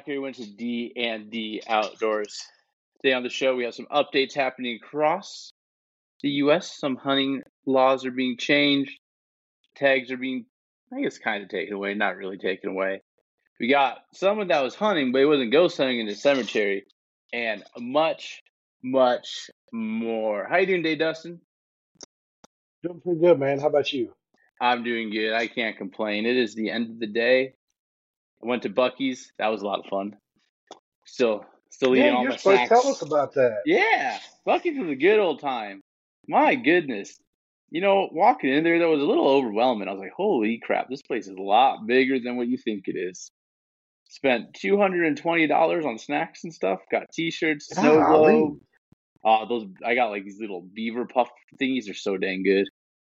here. We went to D&D Outdoors. Today on the show, we have some updates happening across the U.S. Some hunting laws are being changed. Tags are being, I guess, kind of taken away, not really taken away. We got someone that was hunting, but he wasn't ghost hunting in the cemetery, and much, much more. How you doing today, Dustin? Doing pretty good, man. How about you? I'm doing good. I can't complain. It is the end of the day. I went to Buc-ee's. That was a lot of fun. Still Yeah, eating all you're my supposed to tell us snacks. about that. Yeah, Buc-ee's was a good old time. My goodness. Walking in there, that was a little overwhelming. I was like, holy crap, this place is a lot bigger than what you think it is. Spent $220 on snacks and stuff. Got t-shirts, snow globe. Golly. Those I got like these little beaver puff thingies. They're so dang good.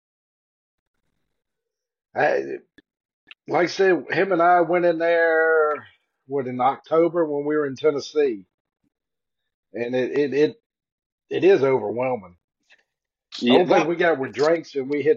I, like I said, him and I went in there, in October when we were in Tennessee, and it is overwhelming. The Yeah, only thing we got were drinks, and we hit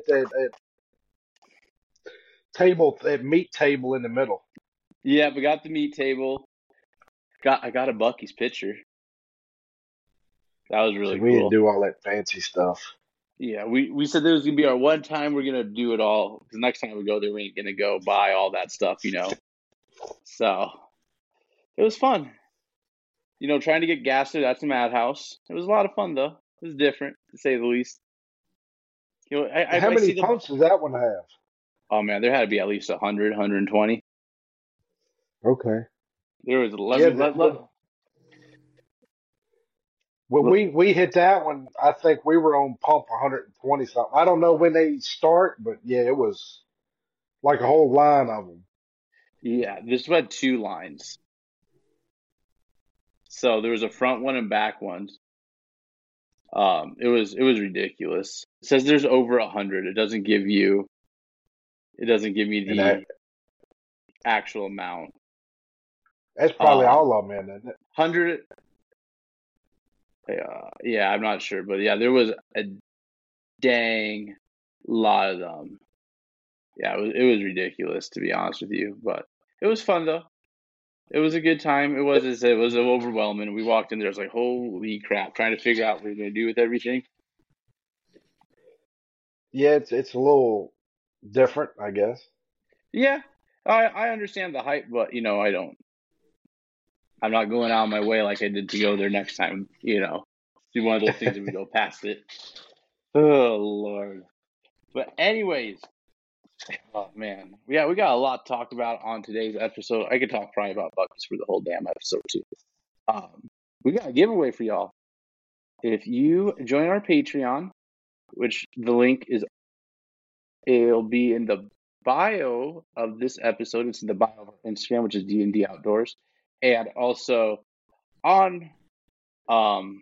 that meat table in the middle. yeah, we got the meat table. I got a Buc-ee's pitcher. That was So really we didn't cool. do all that fancy stuff. Yeah, we said this was gonna be our one time we're gonna do it all. Because next time we go there, we ain't gonna go buy all that stuff. So it was fun. Trying to get gas there, that's a madhouse. It was a lot of fun though. It was different to say the least. How I many see the. pumps does that one have? Oh man, there had to be at least 100, 120. Okay. There was Yeah, when let- we hit that one, I think we were on pump 120 something. I don't know when they start, but yeah, it was like a whole line of them. yeah, this had two lines. So there was a front one and back one. It was ridiculous. It says there's over 100. It doesn't give me And that the actual amount. that's probably Um, all of them in, isn't it? 100. Yeah, I'm not sure, but yeah, there was a dang lot of them. Yeah, it was ridiculous to be honest with you, but it was fun though. It was a good time. It was overwhelming. We walked in there, I was like, holy crap, trying to figure out what we're gonna do with everything. Yeah, it's a little different, I guess. Yeah, I understand the hype, but I don't. I'm not going out of my way like I did to go there next time. Do one of those things and we go past it. Oh Lord. But anyways, oh man, yeah, we got a lot to talk about on today's episode. I could talk probably about Buc-ee's for the whole damn episode too. We got a giveaway for y'all. If you join our Patreon, which the link it'll be in the bio of this episode. It's in the bio of our Instagram, which is D&D Outdoors, and also on um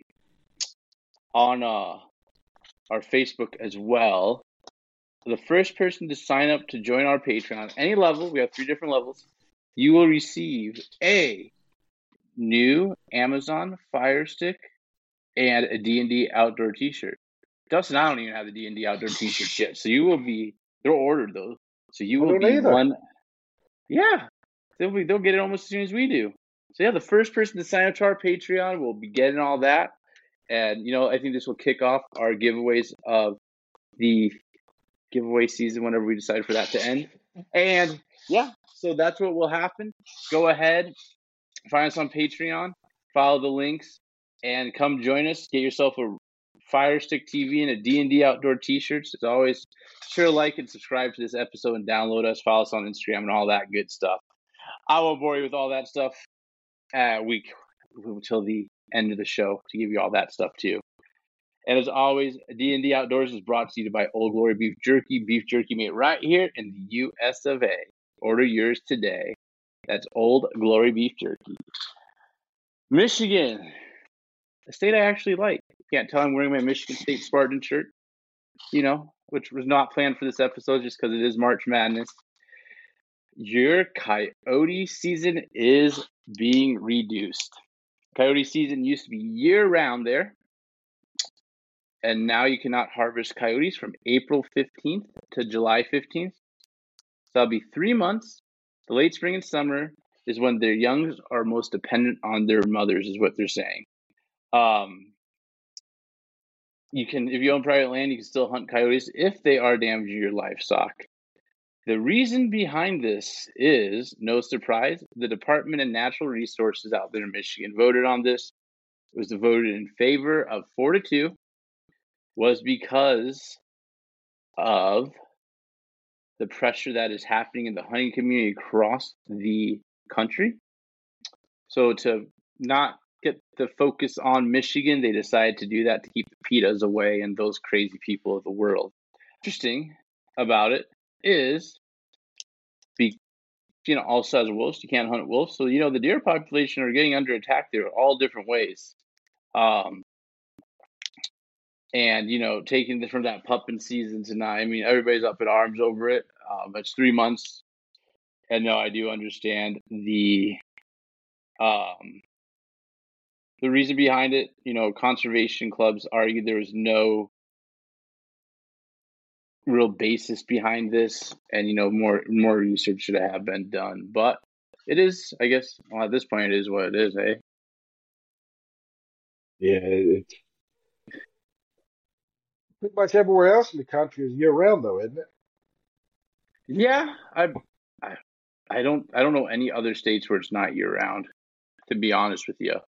on our Facebook as well. The first person to sign up to join our Patreon, any level, we have 3 different levels, you will receive a new Amazon Fire Stick and a D&D Outdoor t-shirt. Dustin, I don't even have the D&D Outdoor t-shirts yet, so they're ordered though. So you I will don't be either. one. Yeah, they'll get it almost as soon as we do. So yeah, the first person to sign up to our Patreon will be getting all that. And I think this will kick off our giveaways of the giveaway season whenever we decide for that to end. And yeah, so that's what will happen. Go ahead, find us on Patreon, follow the links, and come join us. Get yourself a Fire Stick TV and a D&D Outdoor t-shirts. As always, sure like and subscribe to this episode and download us. Follow us on Instagram and all that good stuff. I won't bore you with all that stuff. Until the end of the show to give you all that stuff too. And as always, D&D Outdoors is brought to you by Old Glory Beef Jerky made right here in the U.S. of A. Order yours today. That's Old Glory Beef Jerky. Michigan, a state I actually like. Can't tell I'm wearing my Michigan State Spartan shirt, which was not planned for this episode just because it is March Madness. Your coyote season is being reduced. Coyote season used to be year-round there, and now you cannot harvest coyotes from April 15th to July 15th. So that'll be 3 months, the late spring and summer, is when their youngs are most dependent on their mothers, is what they're saying. You can, if you own private land, you can still hunt coyotes if they are damaging your livestock. The reason behind this is, no surprise, the Department of Natural Resources out there in Michigan voted on this. It was voted in favor of 4-2, was because of the pressure that is happening in the hunting community across the country. So to not get the focus on Michigan, they decided to do that to keep the PETAs away and those crazy people of the world. Interesting about it is, all size of wolves, you can't hunt wolves. So, the deer population are getting under attack there all different ways. And, taking from that pupping season to now, I mean, everybody's up in arms over it. It's 3 months. And no, I do understand the reason behind it. Conservation clubs argue there was no real basis behind this, and more research should have been done. But it is, I guess, at this point, it is what it is, eh? Yeah, it's pretty much everywhere else in the country is year round, though, isn't it? Yeah, I don't know any other states where it's not year round, to be honest with you.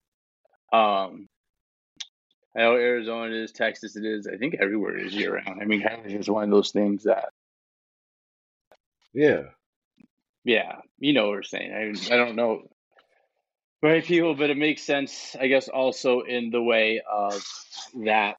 I know Arizona it is, Texas it is. I think everywhere it is year round. I mean, California is one of those things that, Yeah. yeah, you know what we're saying. I don't know very people, but it makes sense, I guess, also in the way of that,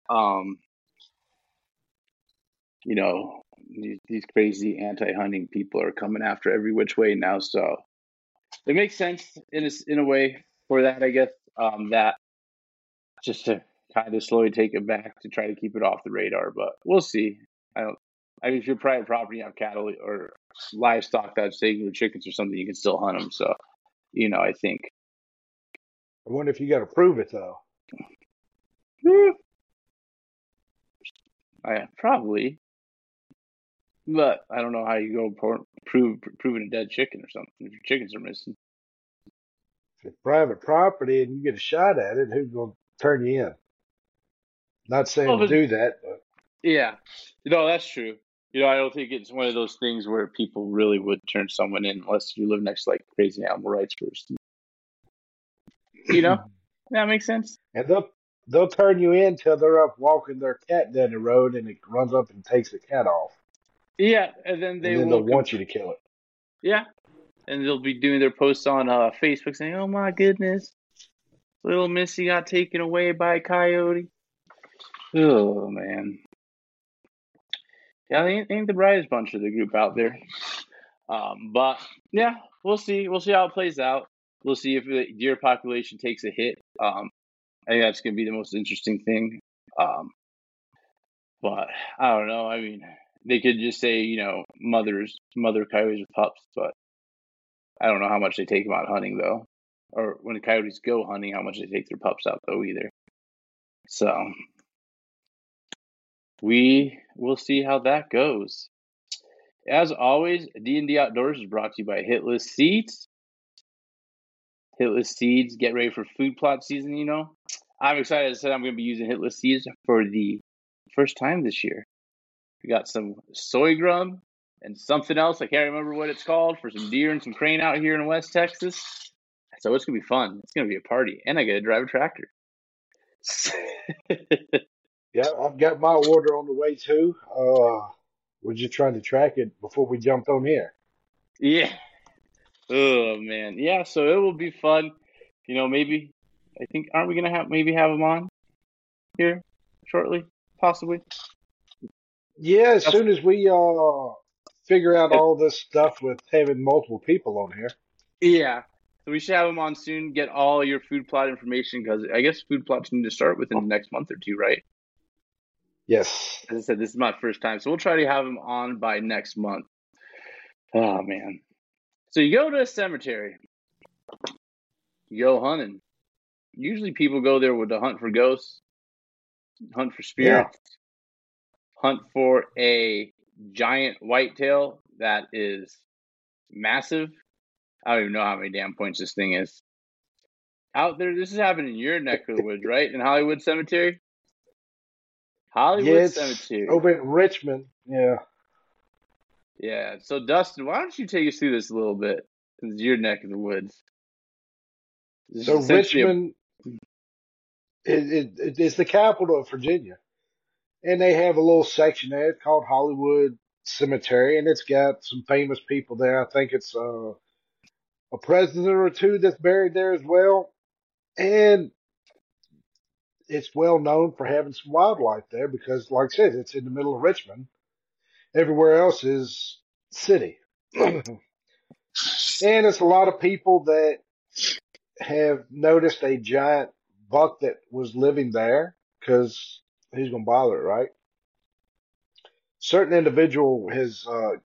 these crazy anti-hunting people are coming after every which way now. So it makes sense in a way for that, I guess, that just to kind of slowly take it back to try to keep it off the radar. But we'll see. I mean, if you're private property, you have cattle or livestock that's taking your chickens or something, you can still hunt them. So, I think. I wonder if you got to prove it, though. Probably, but I don't know how you go proving a dead chicken or something if your chickens are missing. If it's private property and you get a shot at it, who's going to turn you in? Not saying Well, do that, but yeah, that's true. I don't think it's one of those things where people really would turn someone in unless you live next to like crazy animal rights person. That makes sense. and they'll turn you in till they're up walking their cat down the road and it runs up and takes the cat off. Yeah, and then they And then will they'll want you to kill it. Yeah, and they'll be doing their posts on Facebook saying, "Oh my goodness, little Missy got taken away by a coyote." Oh man. Yeah, they ain't the brightest bunch of the group out there. But yeah, we'll see. We'll see how it plays out. We'll see if the deer population takes a hit. I think that's going to be the most interesting thing. But I don't know. I mean, they could just say, mother coyotes with pups, but I don't know how much they take them out hunting though, or when the coyotes go hunting, how much they take their pups out though either. So we will see how that goes. As always, D&D Outdoors is brought to you by Hitless Seeds. Hitless Seeds, get ready for food plot season, I'm excited. I said I'm going to be using Hitless Seeds for the first time this year. We got some soy grum and something else. I can't remember what it's called for some deer and some crane out here in West Texas. So it's going to be fun. It's going to be a party. And I get to drive a tractor. Yeah, I've got my order on the way too. We're just trying to track it before we jumped on here. Yeah. Oh man. Yeah, so it will be fun. Maybe I think aren't we gonna have them on here shortly, possibly? Yeah, as soon as we figure out all this stuff with having multiple people on here. Yeah. So we should have them on soon. Get all your food plot information because I guess food plots need to start within the next month or two, right? Yes. As I said, this is my first time, so we'll try to have them on by next month. Oh man. So you go to a cemetery, you go hunting. Usually people go there with a hunt for ghosts, hunt for spirits, hunt for a giant whitetail that is massive I don't even know how many damn points this thing is. Out there, this is happening in your neck of the woods, right? In Hollywood Cemetery? Yeah, Hollywood it's Cemetery. over in Richmond. Yeah. Yeah. So, Dustin, why don't you take us through this a little bit? It's your neck of the woods. This is So essentially a. Richmond it's the capital of Virginia, and they have a little section there called Hollywood Cemetery, and it's got some famous people there. I think it's a president or two that's buried there as well, and it's well known for having some wildlife there because, like I said, it's in the middle of Richmond. Everywhere else is city. And it's a lot of people that have noticed a giant buck that was living there because who's going to bother it, right? Certain individual has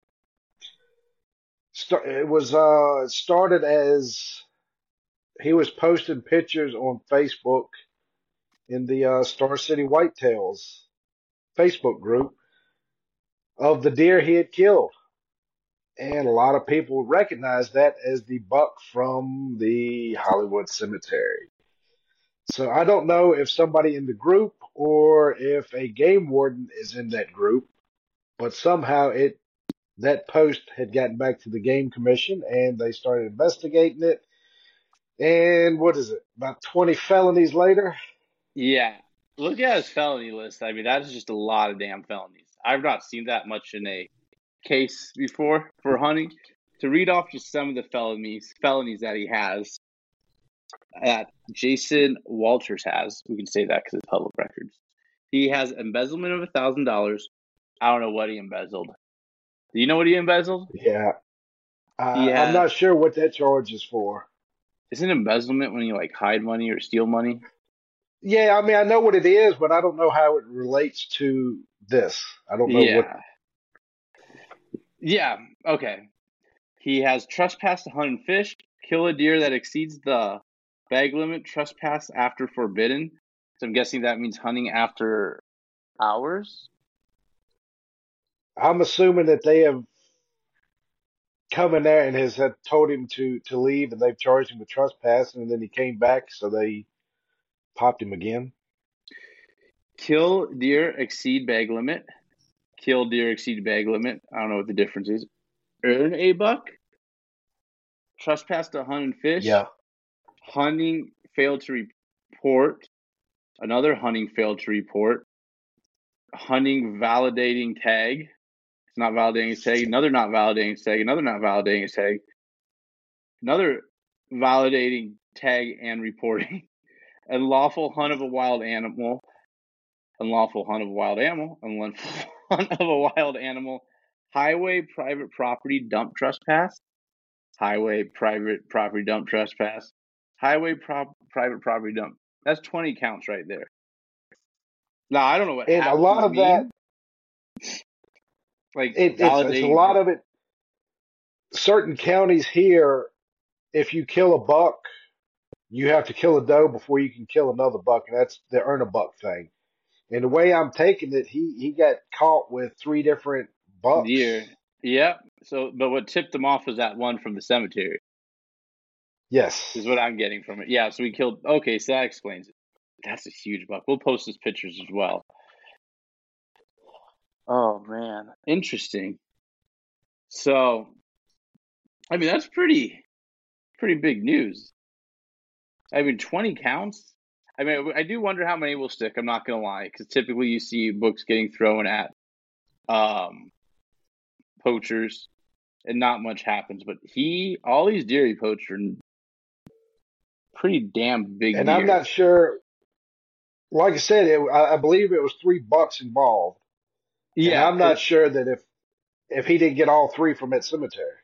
it was started as he was posting pictures on Facebook in the Star City Whitetails Facebook group of the deer he had killed. And a lot of people recognize that as the buck from the Hollywood Cemetery. So I don't know if somebody in the group or if a game warden is in that group, but somehow that post had gotten back to the game commission and they started investigating it. And what is it? About 20 felonies later? Yeah. Look at his felony list. I mean, that is just a lot of damn felonies. I've not seen that much in a case before for hunting. To read off just some of the felonies that he has, that Jason Walters has, we can say that because it's public records. He has embezzlement of $1,000. I don't know what he embezzled. Do you know what he embezzled? Yeah. He I'm has. not sure what that charge is for. Isn't embezzlement when you like hide money or steal money? Yeah, I mean, I know what it is, but I don't know how it relates to this. I don't know what. Yeah. Yeah. Okay. He has trespassed to hunt and fish, kill a deer that exceeds the bag limit, trespass after forbidden. So I'm guessing that means hunting after hours. I'm assuming that they have come in there and has had told him to leave, and they've charged him with trespassing, and then he came back, so they popped him again. Kill deer exceed bag limit. Kill deer exceed bag limit. I don't know what the difference is. Earn a buck. Trespass to hunt and fish. Yeah. Hunting failed to report. Another hunting failed to report. Hunting validating tag. It's not validating his tag. Another not validating his tag. Another not validating his tag. Another validating tag and reporting. Unlawful hunt of a wild animal. Unlawful hunt of a wild animal. Unlawful hunt of a wild animal. Highway private property dump trespass. Highway private property dump trespass. Highway private property dump. That's 20 counts right there. Now, I don't know what And a half of lot these of that, mean. Like it's a lot validating. of it. Certain counties here, if you kill a buck, you have to kill a doe before you can kill another buck, and that's the earn a buck thing. And the way I'm taking it, he got caught with three different Deer. bucks. Yep. So, but what tipped him off was that one from the cemetery, Yes. is what I'm getting from it. Yeah. So he killed. Okay. So that explains it. That's a huge buck. We'll post his pictures as well. Oh, man. Interesting. So, I mean, that's pretty big news. I mean, 20 counts. I mean, I do wonder how many will stick. I'm not going to lie, because typically you see books getting thrown at poachers and not much happens. But all these deer he poached are pretty damn big And I'm deer. not sure. Like I said, I believe it was three bucks involved, and Yeah. I'm not sure that if he didn't get all three from that cemetery.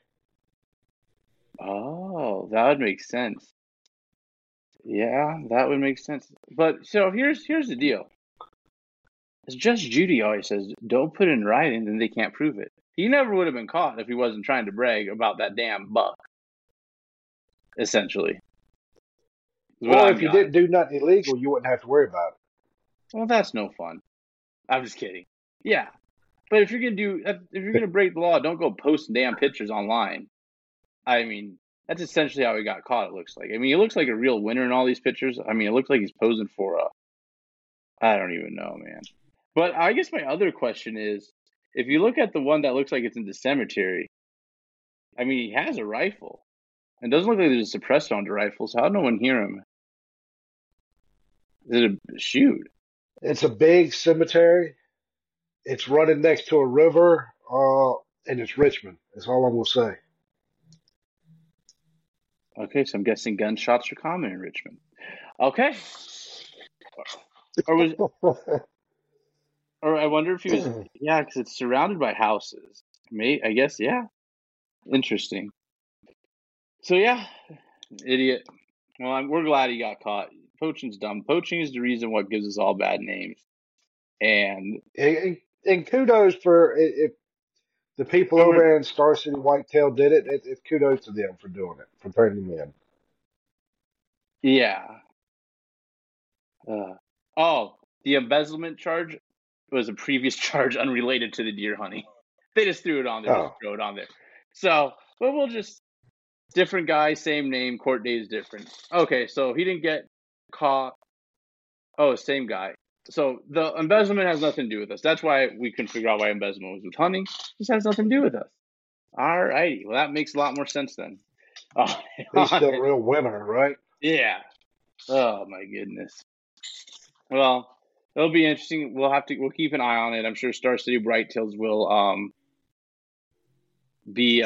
Oh, that would make sense. Yeah, that would make sense. But so here's the deal. As Judge Judy always says, don't put it in writing, then they can't prove it. He never would have been caught if he wasn't trying to brag about that damn buck. Essentially, is what Or I've if you got. didn't do nothing illegal, you wouldn't have to worry about it. Well, that's no fun. I'm just kidding. Yeah, but if you're gonna break the law, don't go posting damn pictures online. I mean, That's essentially how he got caught, it looks like. I mean, he looks like a real winner in all these pictures. I mean, it looks like he's posing for a, I don't even know, man. But I guess my other question is, if you look at the one that looks like it's in the cemetery, I mean, he has a rifle. It doesn't look like there's a suppressor on the rifle, so how did no one hear him? Is it a shoot? It's a big cemetery. It's running next to a river, and it's Richmond. That's all I'm gonna say. Okay, so I'm guessing gunshots are common in Richmond. Okay. Or was, or I wonder if he was, yeah, because it's surrounded by houses. I guess, yeah. Interesting. So yeah, idiot. Well, we're glad he got caught. Poaching's dumb. Poaching is the reason what gives us all bad names. And And kudos for if the people over there in Star City Whitetail did it. It's kudos to them for doing it, for turning them in. yeah. Oh, the embezzlement charge was a previous charge unrelated to the deer hunting. They just threw it on there, just throw it on there. So, but we'll just, different guy, same name, court date is different. Okay, so he didn't get caught. Oh, same guy. So the embezzlement has nothing to do with us. That's why we couldn't figure out why embezzlement was with hunting. This has nothing to do with us. All righty. Well, that makes a lot more sense then. He's still a real winner, right? Yeah. Oh my goodness. Well, it'll be interesting. We'll keep an eye on it. I'm sure Star City Brighttails will be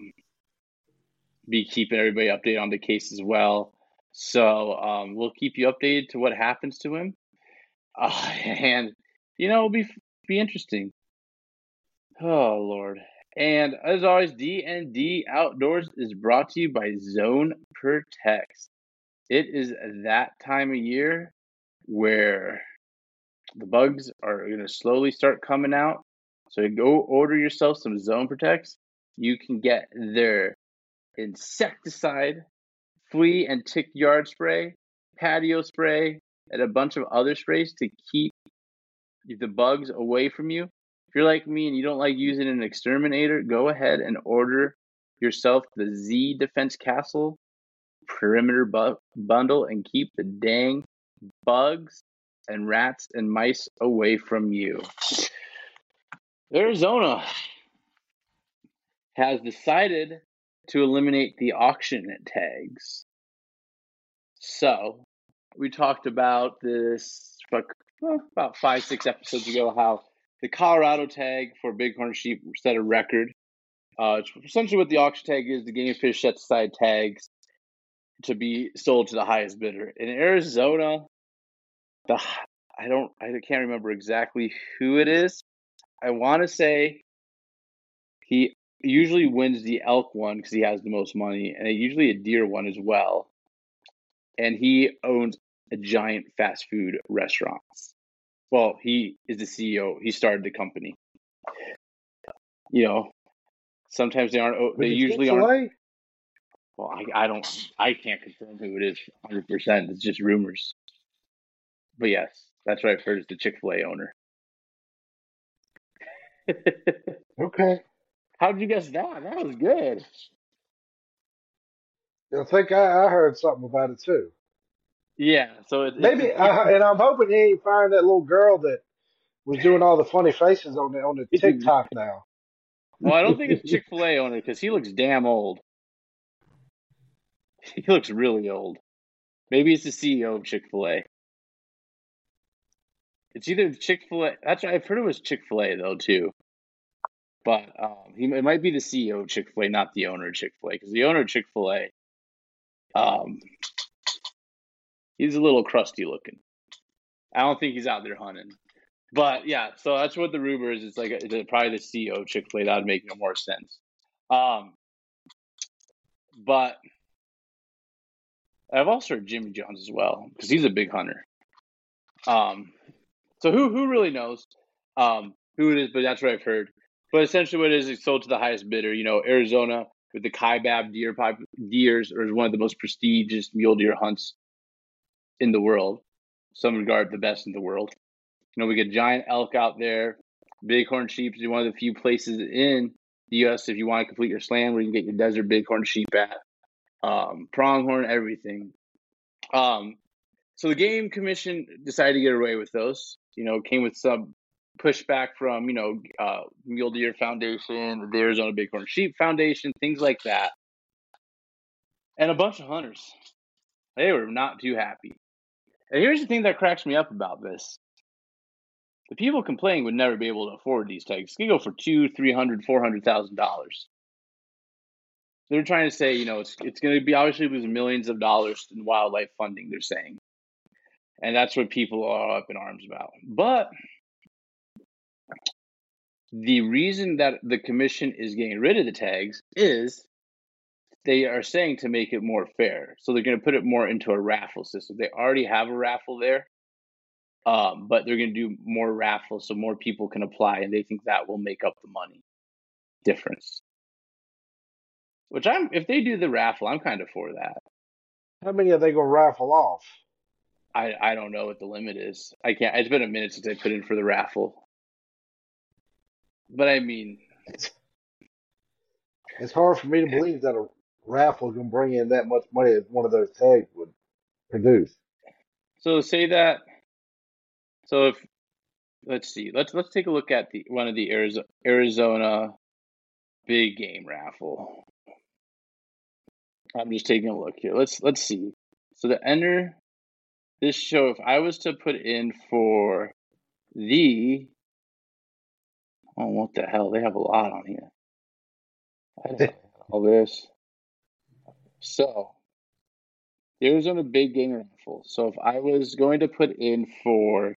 keeping everybody updated on the case as well. So we'll keep you updated to what happens to him. And it'll be interesting. Oh Lord. And as always, D&D Outdoors is brought to you by Zone Protects. It is that time of year where the bugs are going to slowly start coming out. So go order yourself some Zone Protects. You can get their insecticide, flea and tick yard spray, patio spray, and a bunch of other sprays to keep the bugs away from you. If you're like me and you don't like using an exterminator, go ahead and order yourself the Z Defense Castle perimeter bundle and keep the dang bugs and rats and mice away from you. Arizona has decided to eliminate the auction tags. So we talked about this about 5-6 episodes ago, how the Colorado tag for bighorn sheep set a record. Essentially what the auction tag is, the game fish sets aside tags to be sold to the highest bidder. In Arizona, I can't remember exactly who it is. I want to say he usually wins the elk one because he has the most money, and usually a deer one as well. And he owns a giant fast food restaurant. Well, he is the CEO. He started the company. Sometimes they aren't. They usually aren't. Well, I can't confirm who it is 100%. It's just rumors. But yes, that's what I've heard is the Chick-fil-A owner. Okay. How did you guess that? That was good. I think I heard something about it too. Yeah, so maybe, and I'm hoping he ain't find that little girl that was doing all the funny faces on the TikTok now. Well, I don't think it's Chick-fil-A owner because he looks damn old. He looks really old. Maybe it's the CEO of Chick-fil-A. It's either Chick-fil-A. That's right. I've heard it was Chick-fil-A though too. But it might be the CEO of Chick-fil-A, not the owner of Chick-fil-A, because the owner of Chick-fil-A, he's a little crusty looking. I don't think he's out there hunting. But yeah, so that's what the rumor is. It's like it's probably the CEO of Chick-fil-A. That would make more sense. But I've also heard Jimmy John's as well because he's a big hunter. So who really knows who it is? But that's what I've heard. But essentially, what it is, it's sold to the highest bidder. Arizona with the Kaibab deers is one of the most prestigious mule deer hunts in the world. Some regard the best in the world. We get giant elk out there. Bighorn sheep is one of the few places in the U.S. if you want to complete your slam where you can get your desert bighorn sheep at. pronghorn, everything. So the game commission decided to get away with those. Came with some pushback from Mule Deer Foundation, the Arizona Bighorn Sheep Foundation, things like that, and a bunch of hunters. They were not too happy. And here's the thing that cracks me up about this: the people complaining would never be able to afford these tags. They go for $200,000, $300,000, $400,000. They're trying to say, it's going to be obviously losing millions of dollars in wildlife funding. They're saying, and that's what people are up in arms about. But the reason that the commission is getting rid of the tags is they are saying to make it more fair. So they're going to put it more into a raffle system. They already have a raffle there, but they're going to do more raffles so more people can apply, and they think that will make up the money difference. Which if they do the raffle, I'm kind of for that. How many are they going to raffle off? I don't know what the limit is. I can't. It's been a minute since I put in for the raffle. But I mean, it's hard for me to believe that a raffle can bring in that much money as one of those tags would produce. So say that. So if let's see, let's take a look at one of the Arizona big game raffle. I'm just taking a look here. Let's see. So to enter this show, if I was to put in for what the hell? They have a lot on here. I don't know all this. So the Arizona big game raffle. So if I was going to put in for,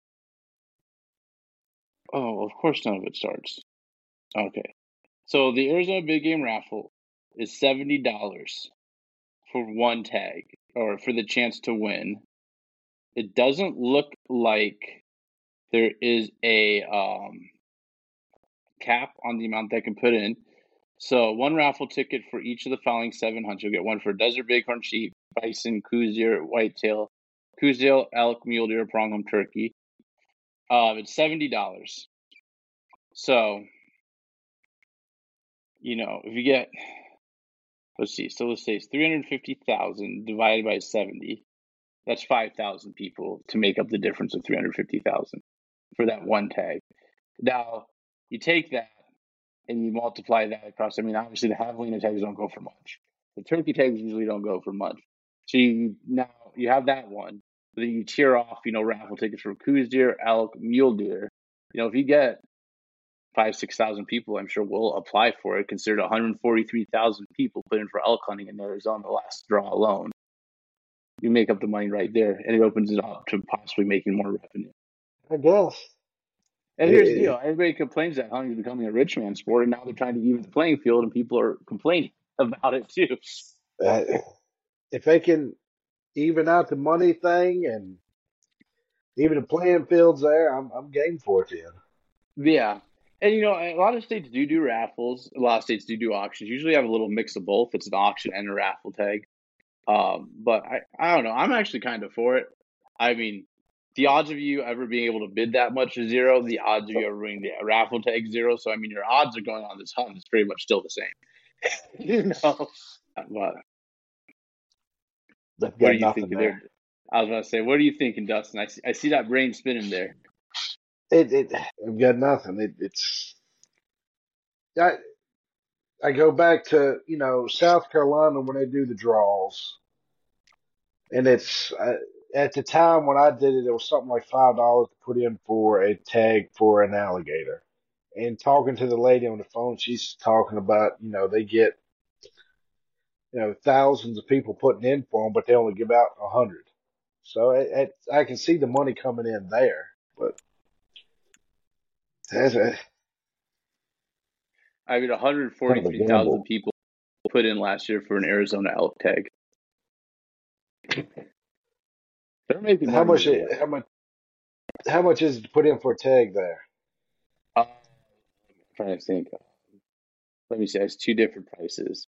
of course none of it starts. Okay. So the Arizona big game raffle is $70 for one tag, or for the chance to win. It doesn't look like there is a cap on the amount that can put in. So one raffle ticket for each of the following 7 hunts. You'll get one for desert bighorn sheep, bison, Coues deer, whitetail, Couesdale, elk, mule deer, pronghorn, turkey. It's $70. So, if you get, let's see, so let's say it's 350,000 divided by 70. That's 5,000 people to make up the difference of 350,000 for that one tag. Now, you take that and you multiply that across. I mean, obviously the javelina tags don't go for much. The turkey tags usually don't go for much. So now you have that one. But then you tier off, raffle tickets for Coues deer, elk, mule deer. If you get 5,000-6,000 people, I'm sure will apply for it. Considered 143,000 people put in for elk hunting in Arizona the last draw alone. You make up the money right there, and it opens it up to possibly making more revenue. I guess. And here's the deal: everybody complains that hunting is becoming a rich man sport, and now they're trying to even the playing field, and people are complaining about it too. If they can even out the money thing and even the playing fields there, I'm game for it then. Yeah. And a lot of states do raffles. A lot of states do auctions. Usually have a little mix of both. It's an auction and a raffle tag. But I don't know. I'm actually kind of for it. I mean, the odds of you ever being able to bid that much is zero. The odds of you ever winning the raffle tag zero. So I mean, your odds of going on this hunt is pretty much still the same. But what do you think there? I was going to say, what are you thinking, Dustin? I see that brain spinning there. I've got nothing. I go back to, South Carolina when they do the draws. And it's, at the time when I did it, it was something like $5 to put in for a tag for an alligator. And talking to the lady on the phone, she's talking about, they get, thousands of people putting in for them, but they only give out 100. So I can see the money coming in there, but that's I mean, 143,000 people put in last year for an Arizona elk tag. They're making how much is it to put in for a tag there? I'm trying to think. Let me see. It's two different prices.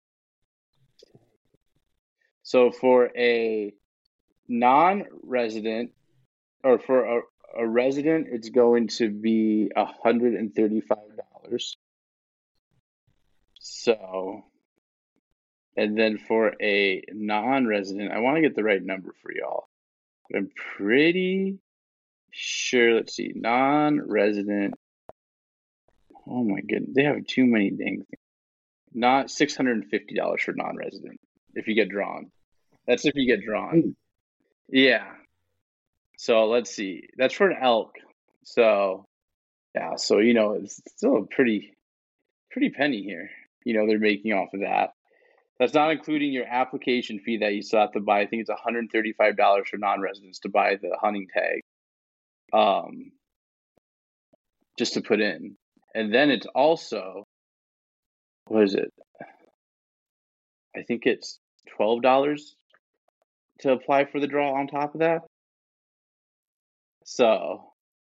So for a non-resident, or for a resident, it's going to be $135. So And then for a non-resident, I want to get the right number for y'all. But I'm pretty sure, let's see, non-resident. Oh my goodness, they have too many dang things. Not $650 for non-resident if you get drawn. That's if you get drawn. Yeah. So let's see. That's for an elk. So yeah, so it's still a pretty penny here. They're making off of that. That's not including your application fee that you still have to buy. I think it's $135 for non-residents to buy the hunting tag, just to put in. And then it's also, what is it? I think it's $12 to apply for the draw on top of that. So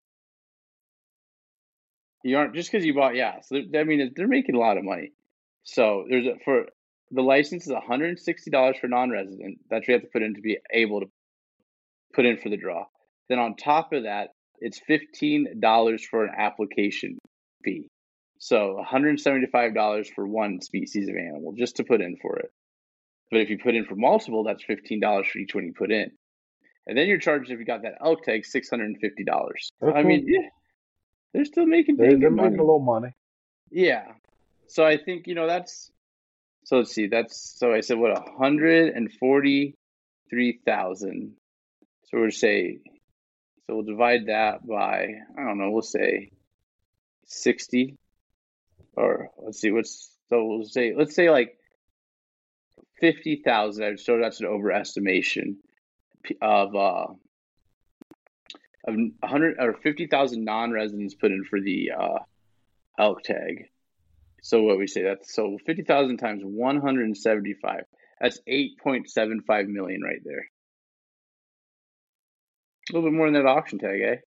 you aren't, just because you bought, yeah. So I mean, they're making a lot of money. So for the license is $160 for non-resident. That's what you have to put in to be able to put in for the draw. Then on top of that, it's $15 for an application fee. So $175 for one species of animal just to put in for it. But if you put in for multiple, that's $15 for each one you put in. And then you're charged, if you got that elk tag, $650. Okay. I mean, yeah, they're still making They're good making money. a little money. Yeah. So I think, that's, so let's see, so I said, what, 143,000. So we'll say, so we'll divide that by, I don't know, we'll say 60, or let's see, let's say like 50,000. So that's an overestimation of 100 or 50,000 non-residents put in for the elk tag. So what we say, that's so 50,000 times 175. That's 8.75 million right there. A little bit more than that auction tag, eh?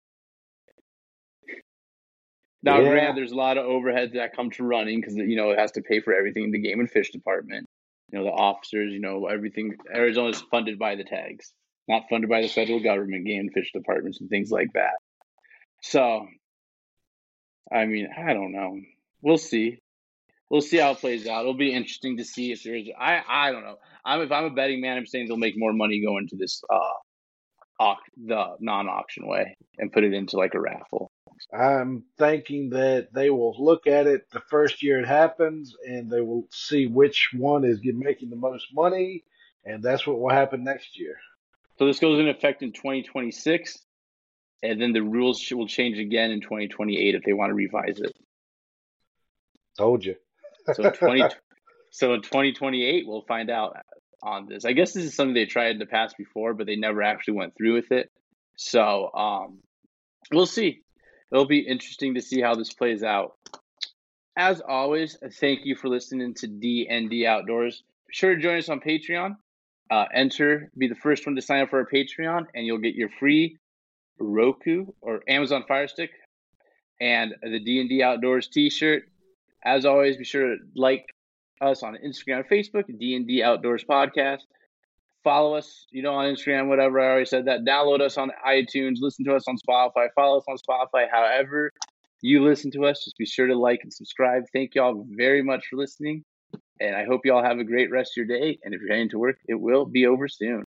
Now, Yeah. granted, there's a lot of overheads that come to running because it has to pay for everything in the game and fish department. The officers, everything. Arizona is funded by the tags, not funded by the federal government, game and fish departments and things like that. So, I mean, I don't know. We'll see. We'll see how it plays out. It'll be interesting to see if there's. I don't know. If I'm a betting man, I'm saying they'll make more money going to this the non-auction way and put it into like a raffle. I'm thinking that they will look at it the first year it happens, and they will see which one is making the most money, and that's what will happen next year. So this goes into effect in 2026, and then the rules will change again in 2028 if they want to revise it. Told you. So in 2028, we'll find out on this. I guess this is something they tried in the past before, but they never actually went through with it. So we'll see. It'll be interesting to see how this plays out. As always, thank you for listening to D&D Outdoors. Be sure to join us on Patreon. Be the first one to sign up for our Patreon, and you'll get your free Roku or Amazon Fire Stick and the D&D Outdoors t-shirt. As always, be sure to like us on Instagram and Facebook, D&D Outdoors Podcast. Follow us, on Instagram, whatever. I already said that. Download us on iTunes. Listen to us on Spotify. Follow us on Spotify. However you listen to us, just be sure to like and subscribe. Thank you all very much for listening. And I hope you all have a great rest of your day. And if you're heading to work, it will be over soon.